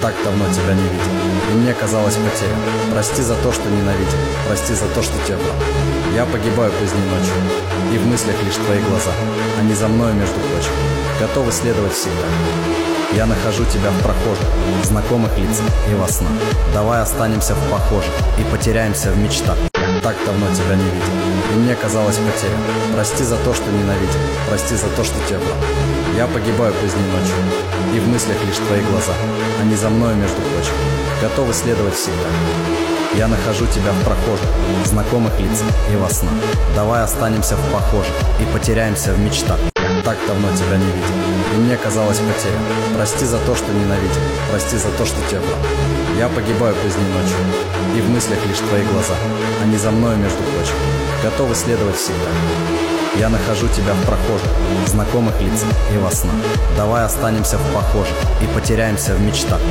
так давно тебя не видел, и мне казалось потерян. Прости за то, что ненавидел, прости за то, что тебя брал. Я погибаю поздней ночью, и в мыслях лишь твои глаза. Они за мною, между прочим, готовы следовать всегда. Я нахожу тебя в прохожих, в знакомых лицах и во снах. Давай останемся в похожих и потеряемся в мечтах. Так давно тебя не видел, и мне казалось потерян. Прости за то, что ненавидел, прости за то, что тебя брал. Я погибаю поздней ночью, и в мыслях лишь твои глаза. Они за мною, между прочим, готовы следовать всегда. Я нахожу тебя в прохожих, в знакомых лицах и во снах. Давай останемся в похожих и потеряемся в мечтах. Так давно тебя не видел, и мне казалось потерян. Прости за то, что ненавидел, прости за то, что тебя брал. Я погибаю поздней ночью, и в мыслях лишь твои глаза. Они за мною, между прочим, готовы следовать всегда. Я нахожу тебя в прохожих, в знакомых лицах и во снах. Давай останемся в похожих и потеряемся в мечтах.